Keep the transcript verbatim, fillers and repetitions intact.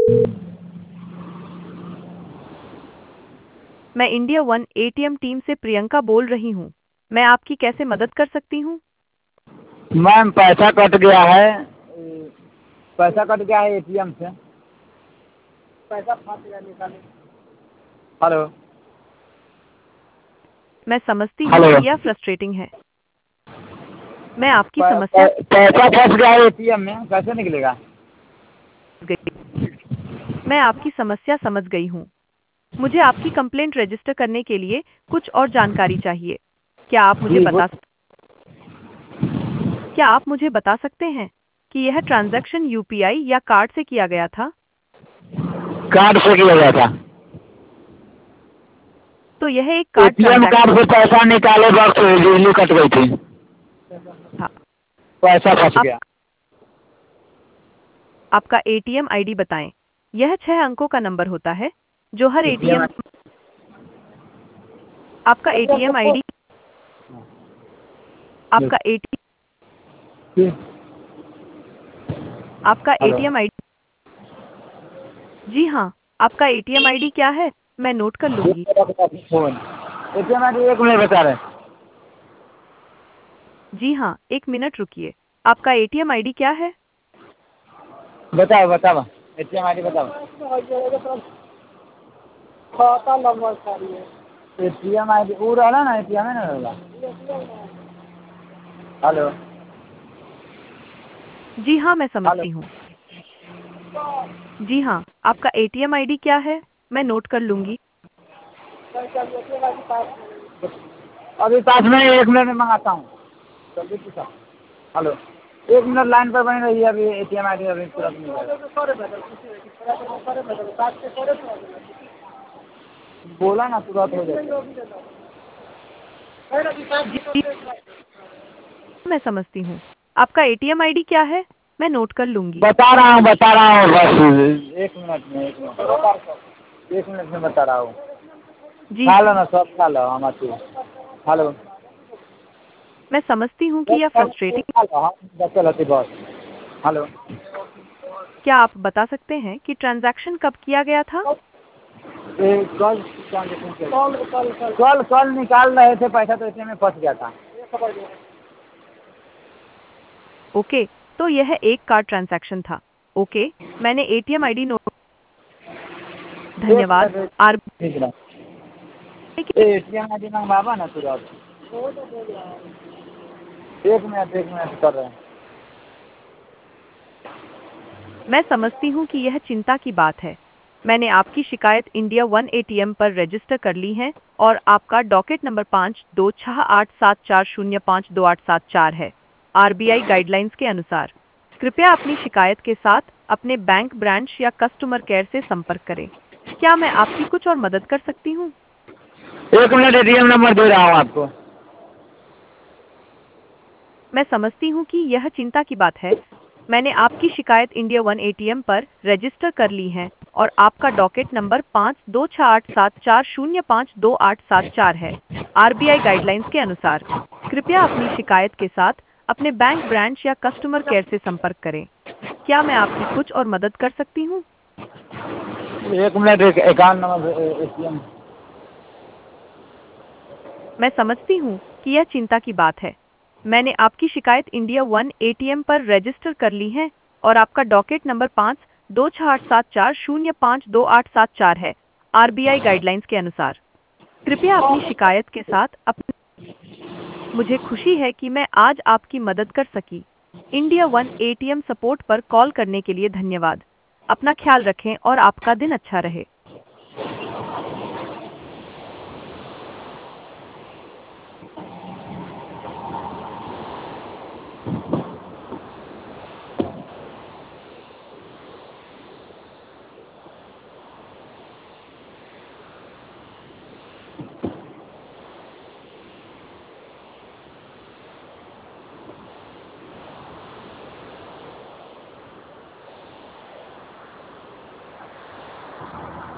मैं India one ATM team से प्रियंका बोल रही हूँ। मैं आपकी कैसे मदद कर सकती हूँ? मैम पैसा कट गया है, पैसा कट गया है एटीएम से। पैसा फंस गया निकाले। हेलो मैं समझती हूँ हेलो कि यह फ्रस्ट्रेटिंग है। मैं आपकी पै- समस्या पै- पैसा फंस गया है एटीएम में, कैसे निकलेगा? गई मैं आपकी समस्या समझ गई हूँ। मुझे आपकी कंप्लेंट रजिस्टर करने के लिए कुछ और जानकारी चाहिए। क्या आप मुझे जी वो बता क्या आप मुझे बता सकते हैं कि यह ट्रांजैक्शन यूपीआई या कार्ड से किया गया था? कार्ड से किया गया था। तो यह एक कार्ड एटीएम ट्रांजैक्शन कार्ड से पैसा निकाले वक्त बिजली कट गई थी, था। पैसा फंस आप गया। आपका एटीएम आईडी बताएं। यह छह अंकों का नंबर होता है जो हर एटीएम एटीएम आपका एटीएम आईडी आपका एटीएम आपका हेलो एटीएम आईडी जी हाँ, आपका एटीएम आईडी क्या है? मैं नोट कर लूंगी। फोन एटीएम आई डी एक मिनट बता रहे हैं। जी हाँ, एक मिनट रुकिए। आपका एटीएम आईडी क्या है? बताओ बताओ एटीएम आई डी बताओ। खाता नंबर चाहिए। एटीएम आई डी वो रहला ना, एटीएम है ना रहला। हेलो जी हाँ, मैं हेलो समझती हूँ। जी हाँ, आपका एटीएम आईडी क्या है? मैं नोट कर लूंगी। अभी पास में एक मिनट में मंगाता हूँ, जल्दी पूछा। हेलो एक मिनट लाइन पर बनी रही है, अभी एटीएम आई डी अभी तुरंत मिल जाएगा। बोला ना तुरंत हो जाएगा। जी, मैं समझती हूँ। आपका एटीएम आईडी क्या है? मैं नोट कर लूंगी। बता रहा हूँ बता रहा हूँ बस एक मिनट में एक मिनट एक मिनट में बता रहा हूँ। जी, खा लो ना, सब खा लो, हम आती है। हेलो मैं समझती हूँ कि बस यह सब फ्रस्ट्रेटिंग। खा लो, हम बच्चे रहती बस। हेलो क्या आप बता सकते हैं कि ट्रांजैक्शन कब किया गया था? ये कल कल कल कल निकाल रहे थे पैसा, तो इतने में फंस गया था। ओके, तो यह एक कार्ड ट्रांजैक्शन था। ओके, मैंने एटीएम आईडी नोट। एक धन्यवाद। मिनट आरबीआई ठीक है। के एटीएम आई डी मंगवाबा ना तुरंत। एक मिनट एक मिनट कर रहे हैं। मैं समझती हूँ कि यह चिंता की बात है। मैंने आपकी शिकायत इंडिया वन एटीएम पर रजिस्टर कर ली है और आपका डॉकेट नंबर पाँच दो छह आठ सात चार शून्य पाँच दो आठ सात चार है। आरबीआई गाइडलाइंस के अनुसार कृपया अपनी शिकायत के साथ अपने बैंक ब्रांच या कस्टमर केयर से संपर्क करें। क्या मैं आपकी कुछ और मदद कर सकती हूँ? एक मिनट एटीएम नंबर दे रहा हूँ आपको। मैं समझती हूँ कि यह चिंता की बात है। मैंने आपकी शिकायत इंडिया वन एटीएम पर रजिस्टर कर ली है और आपका डॉकेट नंबर पाँच दो छह आठ सात चार शून्य पाँच दो आठ सात चार है। आरबीआई गाइडलाइंस के अनुसार कृपया अपनी शिकायत के साथ अपने बैंक ब्रांच या कस्टमर केयर से संपर्क करें। क्या मैं आपकी कुछ और मदद कर सकती हूँ? एक मिनट एक अकाउंट नंबर एटीएम। मैं समझती हूँ कि यह चिंता की बात है। मैंने आपकी शिकायत इंडिया वन एटीएम पर रजिस्टर कर ली है और आपका डॉकेट नंबर पाँच दो छह आठ सात चार शून्य पाँच दो आठ सात चार है। आरबीआई गाइडलाइंस के अनुसार कृपया अपनी शिकायत के साथ अपने मुझे खुशी है कि मैं आज आपकी मदद कर सकी। इंडिया वन एटीएम सपोर्ट पर कॉल करने के लिए धन्यवाद। अपना ख्याल रखें और आपका दिन अच्छा रहे।